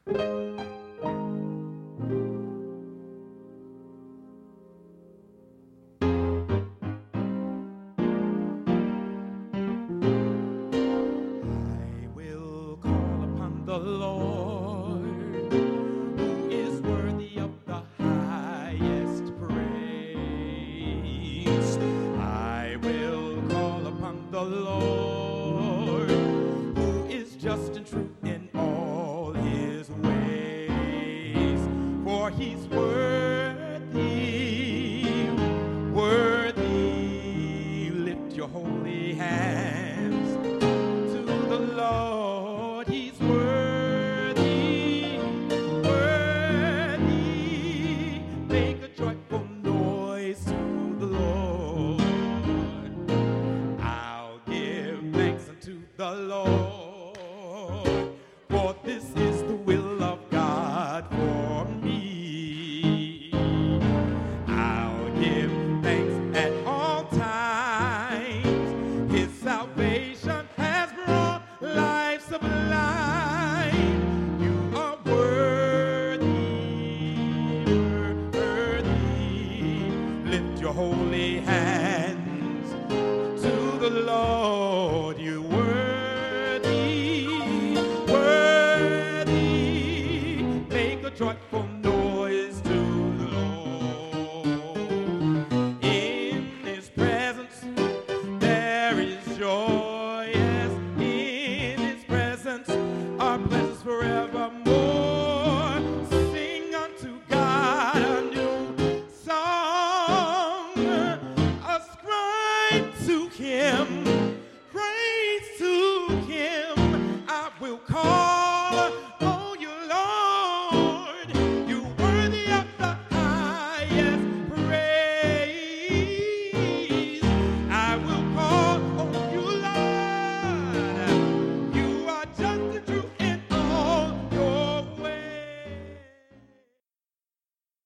will call upon the Lord, who is worthy of the highest praise. I will call upon the Lord, who is just and true in all his ways, for he's worthy, worthy. Lift your holy hands to the Lord. He's worthy, worthy. Make a joyful noise to the Lord. I'll give thanks unto the Lord, for this is the will of God for me. I'll give thanks at all times. His salvation has brought life sublime. You are worthy, worthy. Lift your holy hands to the Lord. You're worthy, worthy. Make a joyful noise to the Lord. In his presence there is joy, yes, in his presence are pleasures forevermore.